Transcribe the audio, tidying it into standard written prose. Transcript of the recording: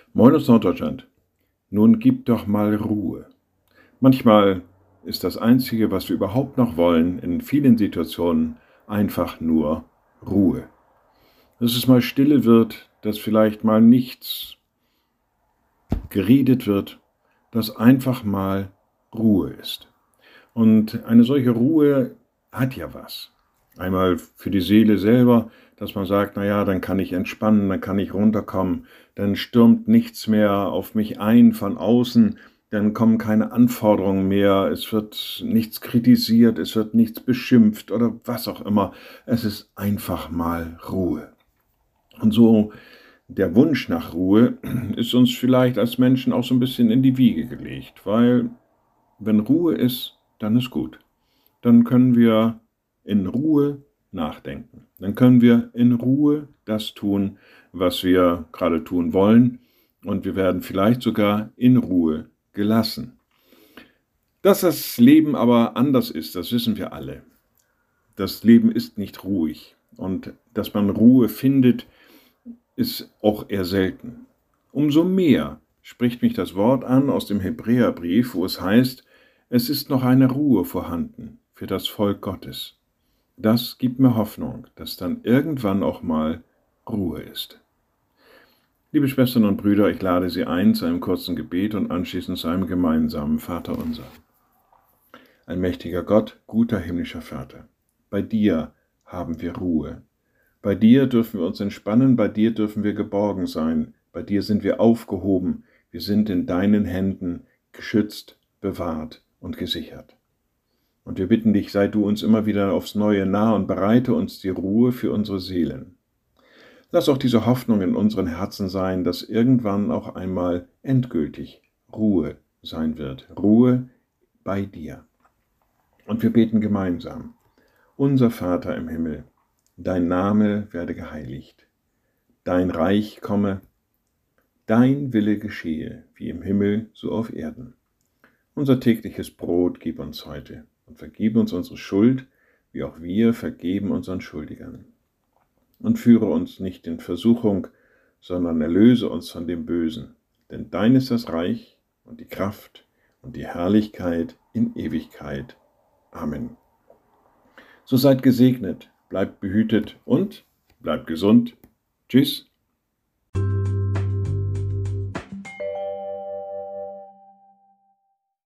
Moin aus Norddeutschland. Nun gib doch mal Ruhe. Manchmal ist das Einzige, was wir überhaupt noch wollen, in vielen Situationen einfach nur Ruhe. Dass es mal stille wird, dass vielleicht mal nichts geredet wird, dass einfach mal Ruhe ist. Und eine solche Ruhe hat ja was. Einmal für die Seele selber, dass man sagt, naja, dann kann ich entspannen, dann kann ich runterkommen, dann stürmt nichts mehr auf mich ein von außen, dann kommen keine Anforderungen mehr, es wird nichts kritisiert, es wird nichts beschimpft oder was auch immer. Es ist einfach mal Ruhe. Und so der Wunsch nach Ruhe ist uns vielleicht als Menschen auch so ein bisschen in die Wiege gelegt, weil wenn Ruhe ist, dann ist gut. Dann können wir in Ruhe nachdenken. Dann können wir in Ruhe das tun, was wir gerade tun wollen. Und wir werden vielleicht sogar in Ruhe gelassen. Dass das Leben aber anders ist, das wissen wir alle. Das Leben ist nicht ruhig. Und dass man Ruhe findet, ist auch eher selten. Umso mehr spricht mich das Wort an aus dem Hebräerbrief, wo es heißt, es ist noch eine Ruhe vorhanden für das Volk Gottes. Das gibt mir Hoffnung, dass dann irgendwann auch mal Ruhe ist. Liebe Schwestern und Brüder, ich lade Sie ein zu einem kurzen Gebet und anschließend zu einem gemeinsamen Vaterunser. Allmächtiger Gott, guter himmlischer Vater, bei dir haben wir Ruhe. Bei dir dürfen wir uns entspannen, bei dir dürfen wir geborgen sein, bei dir sind wir aufgehoben, wir sind in deinen Händen geschützt, bewahrt und gesichert. Und wir bitten dich, sei du uns immer wieder aufs Neue nah und bereite uns die Ruhe für unsere Seelen. Lass auch diese Hoffnung in unseren Herzen sein, dass irgendwann auch einmal endgültig Ruhe sein wird, Ruhe bei dir. Und wir beten gemeinsam. Unser Vater im Himmel, dein Name werde geheiligt, dein Reich komme, dein Wille geschehe, wie im Himmel, so auf Erden. Unser tägliches Brot gib uns heute und vergib uns unsere Schuld, wie auch wir vergeben unseren Schuldigern. Und führe uns nicht in Versuchung, sondern erlöse uns von dem Bösen. Denn dein ist das Reich und die Kraft und die Herrlichkeit in Ewigkeit. Amen. So seid gesegnet, bleibt behütet und bleibt gesund. Tschüss.